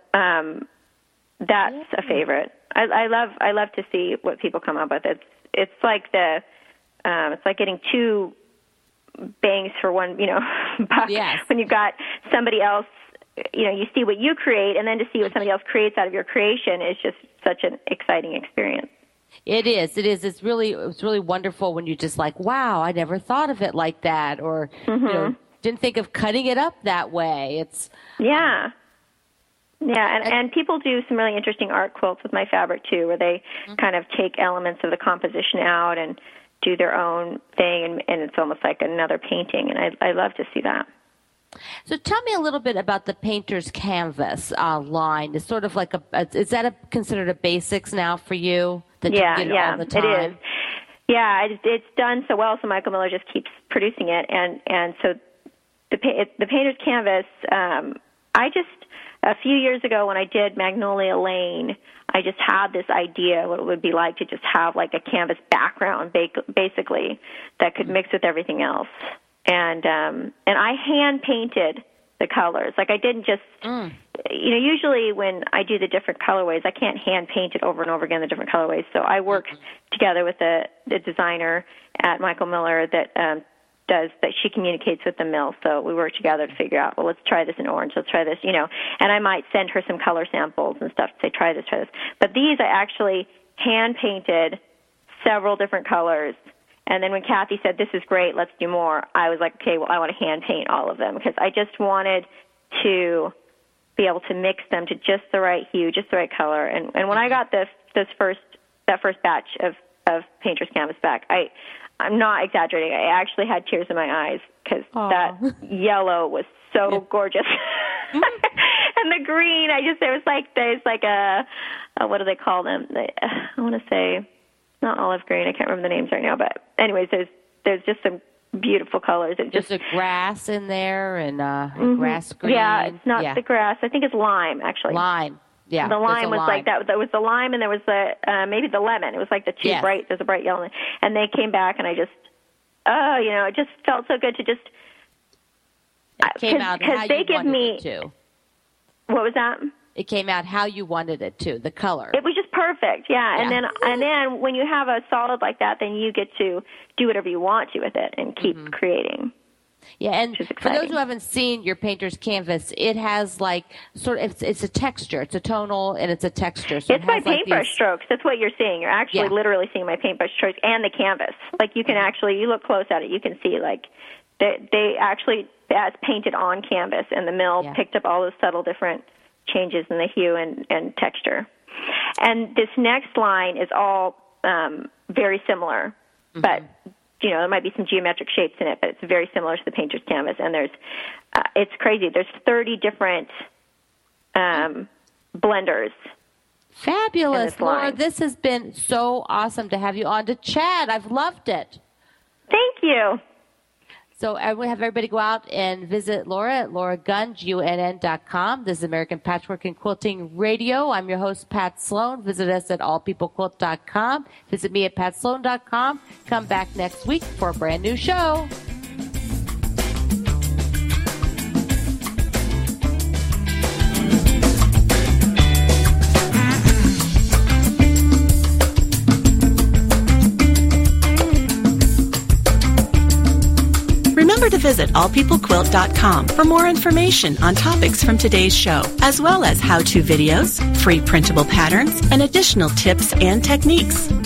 that's a favorite. I love to see what people come up with. It's like it's like getting two bangs for one buck. Yes. When you've got somebody else. You see what you create, and then to see what somebody else creates out of your creation is just such an exciting experience. It is. It's really wonderful when you just like, wow, I never thought of it like that, or didn't think of cutting it up that way. It's and people do some really interesting art quilts with my fabric too, where they kind of take elements of the composition out and do their own thing, and it's almost like another painting, and I love to see that. So tell me a little bit about the Painter's Canvas line. It's sort of like is that considered a basics now for you? That you get it all the time? It is. Yeah, it's done so well, so Michael Miller just keeps producing it, and so the Painter's Canvas. A few years ago when I did Magnolia Lane, I just had this idea what it would be like to just have like a canvas background, basically, that could mix with everything else. And I hand painted the colors. Like I didn't just, usually when I do the different colorways, I can't hand paint it over and over again, the different colorways. So I work together with the designer at Michael Miller that she communicates with the mill. So we work together to figure out, well, let's try this in orange, let's try this, and I might send her some color samples and stuff to say, try this. But these I actually hand painted several different colors. And then when Kathy said, this is great, let's do more, I was like, okay, well, I want to hand paint all of them because I just wanted to be able to mix them to just the right hue, just the right color. And when I got that first batch of Painter's Canvas back, I'm not exaggerating. I actually had tears in my eyes because that yellow was so gorgeous. And the green, there's like a what do they call them? I want to say, not olive green. I can't remember the names right now. But anyways, there's just some beautiful colors. There's a grass in there and grass green. Yeah, it's not the grass. I think it's lime, actually. Lime. Yeah, the lime was like that. There was the lime, and there was maybe the lemon. It was like the two bright. There's a bright yellow, and they came back, and I just, it just felt so good to just. It came out how you wanted it to. What was that? It came out how you wanted it to. The color. It was just perfect. Yeah, and then when you have a solid like that, then you get to do whatever you want to with it and keep creating. Yeah, and for those who haven't seen your Painter's Canvas, it has like it's a texture. It's a tonal and it's a texture. So it's my paintbrush strokes. That's what you're seeing. You're actually literally seeing my paintbrush strokes and the canvas. Like you can you look close at it, you can see like they actually that's painted on canvas, and the mill picked up all those subtle different changes in the hue and texture. And this next line is all very similar, but there might be some geometric shapes in it, but it's very similar to the Painter's Canvas. And it's crazy. There's 30 different blenders. Fabulous, Laura. This has been so awesome to have you on to chat. I've loved it. Thank you. So I will have everybody go out and visit Laura at lauragunn.com. This is American Patchwork and Quilting Radio. I'm your host, Pat Sloan. Visit us at allpeoplequilt.com. Visit me at patsloan.com. Come back next week for a brand new show. Remember to visit allpeoplequilt.com for more information on topics from today's show, as well as how-to videos, free printable patterns, and additional tips and techniques.